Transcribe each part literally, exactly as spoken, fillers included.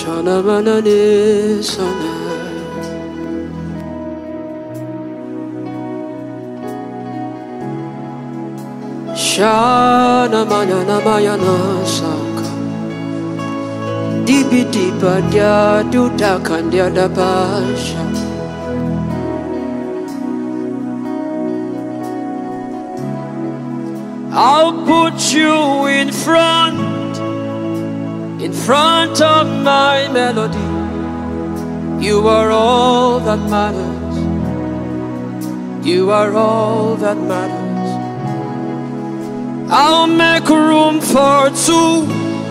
Shana manane sana. Shana manana mayana saka. Dibi diba dia duda kandia da basha. I'll put you in front, in front of my melody. You are all that matters. You are all that matters. I'll make room for two.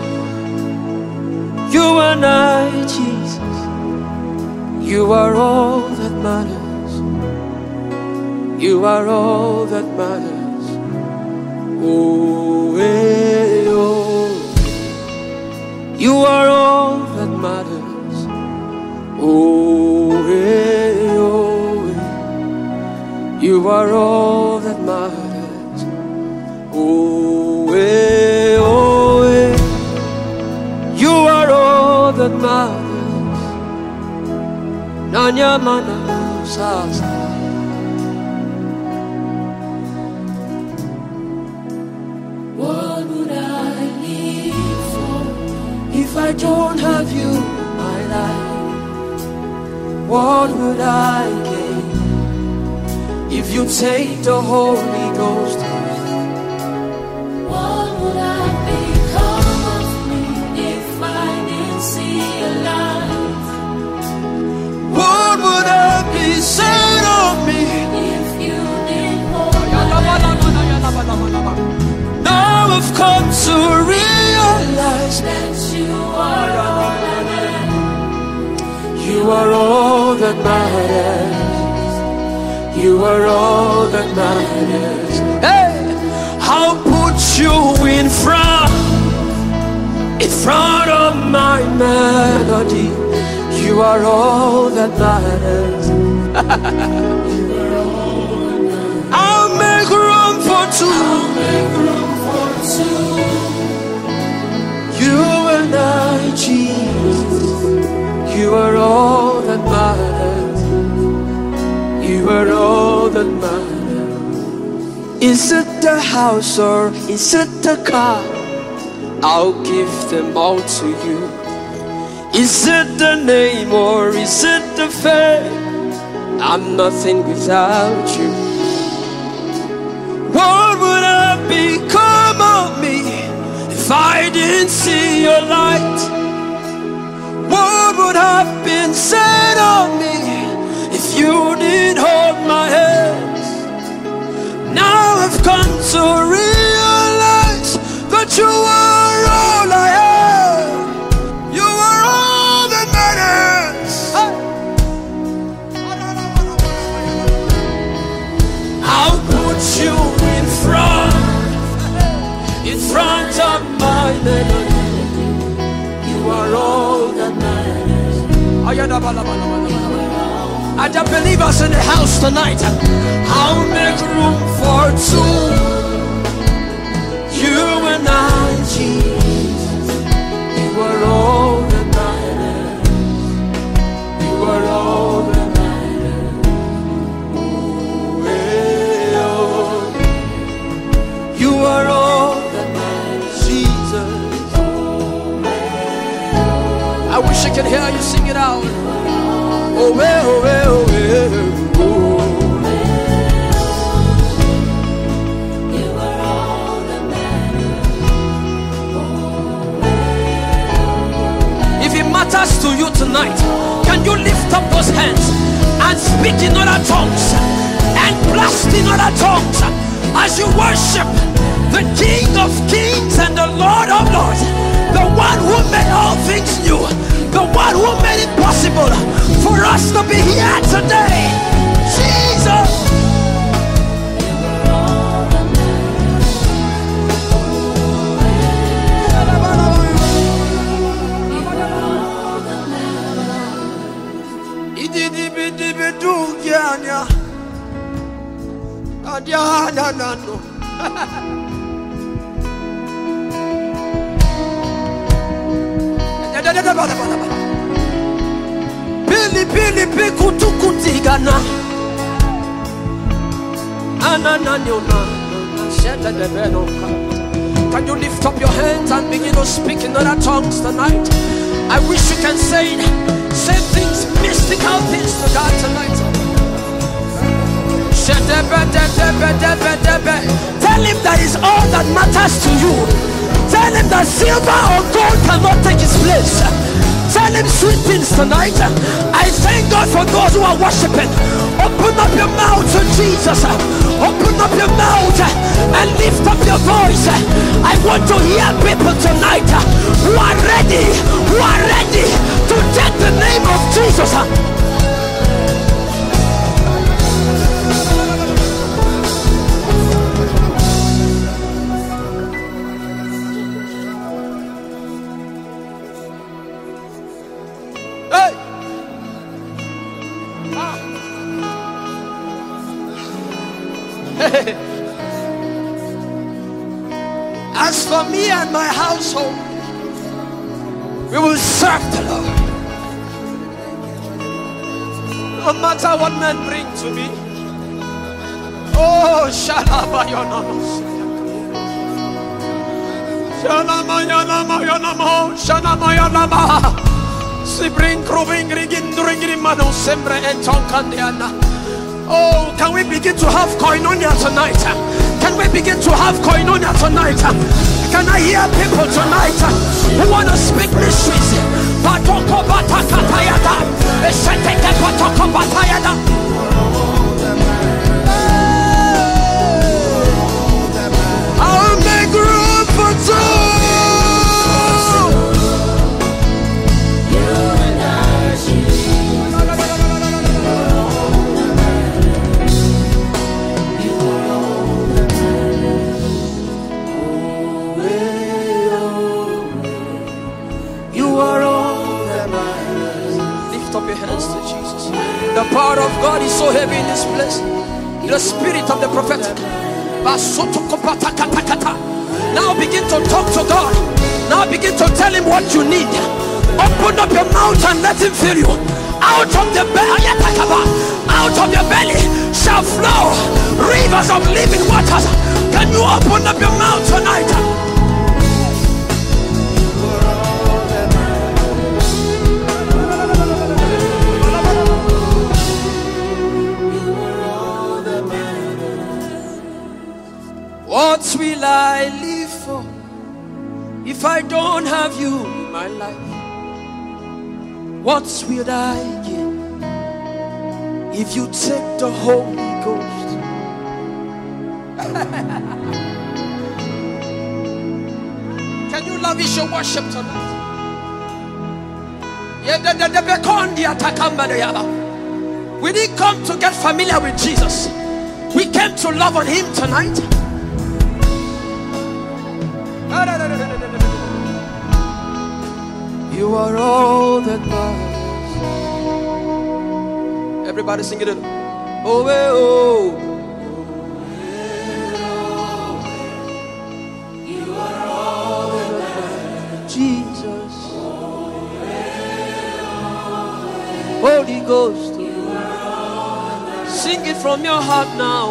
You and I, Jesus. You are all that matters. You are all that matters. Oh, hey, oh. You are all that matters. Oh, hey, oh, hey. You are all that matters. Oh, hey, oh, hey. You are all that matters. Nanya mana sasa. What would I live for if I don't have you in my life? What would I gain if you take the Holy Ghost? What would I become of me if I didn't see your light? What would I be said of me if you didn't hold my hand? Now I've come to realize that you are all that matters. You are all that matters. You are all that matters. Hey, I'll put you in front, in front of my melody. You are all that matters. You are all that matters. I'll make room for two. I'll make room for two. You and I, Jesus. You are all that matters. You are all that matters. Is it the house or is it the car? I'll give them all to you. Is it the name or is it the fame? I'm nothing without you. What would have become of me if I didn't see your light? What would have been said of me if you didn't hold my hands? Now I've come to realize that you are all I have. You are all that matters. I'll put you in front, in front of my melody. You are all that matters. I just believe us in the house tonight. I'll make room for two. You and I, Jesus. You are all that matters. You are all that matters. Oh, hey, oh. You are all that matters, Jesus. I wish I could hear you sing it out. Oh, hey, oh, hey, oh, hey, oh. Matters to you tonight, can you lift up those hands and speak in other tongues and blast in other tongues as you worship the King of Kings and the Lord of Lords, the one who made all things new, the one who made it possible for us to be here today? Jesus! Pili pili piku tukutigana. Can you lift up your hands and begin to speak in other tongues tonight? I wish you can say it. Say things, mystical things to God tonight. Tell him that is all that matters to you. Tell him that silver or gold cannot take his place. Tell him sweet things tonight. I thank God for those who are worshiping. Open up your mouth to Jesus. Open up your mouth and lift up your voice. I want to hear people tonight who are ready, who are ready to take the name of Jesus. As for me and my household, we will serve the Lord. No matter what men bring to me. Oh, Shalabayonamos. Shalamayanamayanamo. Shalamayanama. Sibring Krubing Rigindring Mano Sembre and Tonkandiana. Oh, can we begin to have koinonia tonight? Can we begin to have koinonia tonight? Can I hear people tonight who want to speak mysteries? Patoko batakatayada. Esheteke patoko batayada. I'll make room for two. The power of God is so heavy in this place. The spirit of the prophetic. Now begin to talk to God. Now begin to tell him what you need. Open up your mouth and let him fill you. Out of the belly, out of your belly shall flow rivers of living waters. Can you open up your mouth tonight? What will I live for if I don't have you in my life? What will I gain if you take the Holy Ghost? Can you lavish your worship tonight? We didn't come to get familiar with Jesus. We came to love on him tonight. You are all that matters. Everybody sing it. Oh, oh. You are all that matters. Jesus. Holy Ghost. Sing it from your heart now.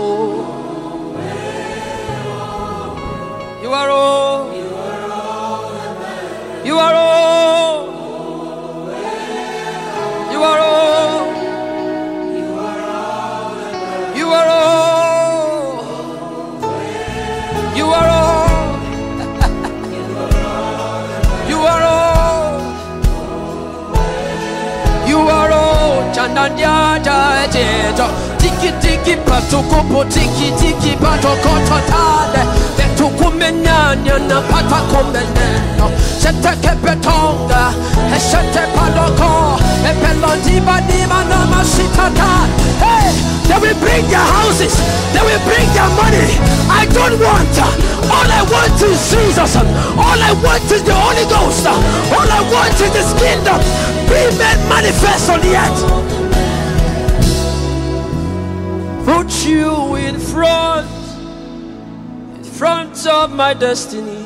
You are all. You are all. You are all. You are all. You are all. You are all. You are all. Chandandia jajeto. Tiki tiki patuko tiki tiki patoko totale. Betukumenyanya na patakomeneno. Sete kepetonga. Sete paloko. Epelondiba nima nama sitata. Hey, they will bring their houses. They will bring their money. I don't want. All I want is Jesus. All I want is the Holy Ghost. All I want is this kingdom. Be made manifest on the earth. Put you in front, in front of my destiny.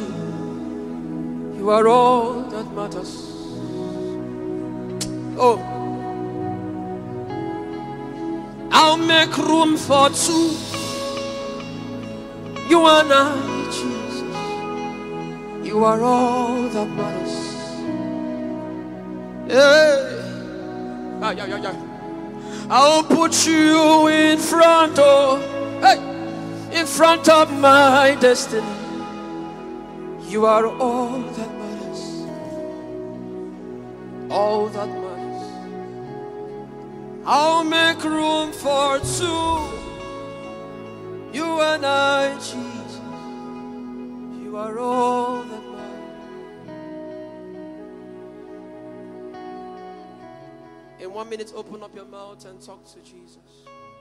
You are all that matters. Oh, I'll make room for two. You and I, Jesus. You are all that matters. Hey. Ah, yeah, yeah, yeah. I'll put you in front of, hey, in front of my destiny. You are all that matters. All that matters. I'll make room for two. You and I, Jesus. You are all that matters. In one minute, open up your mouth and talk to Jesus.